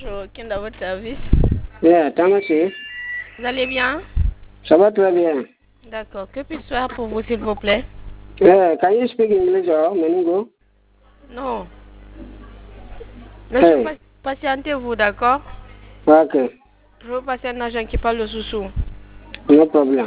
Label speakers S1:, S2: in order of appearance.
S1: Bonjour, qui est dans votre service?
S2: Yeah, Tamasi.
S1: Vous allez bien?
S2: Ça va très bien.
S1: D'accord. Que puis-je faire pour vous, s'il vous plaît?
S2: Yeah, can you speak English or Meningo?
S1: Non. Monsieur,
S2: Hey,
S1: patientez-vous, d'accord?
S2: okay,
S1: Je veux passer un agent qui parle le sous-sous.
S2: no problem.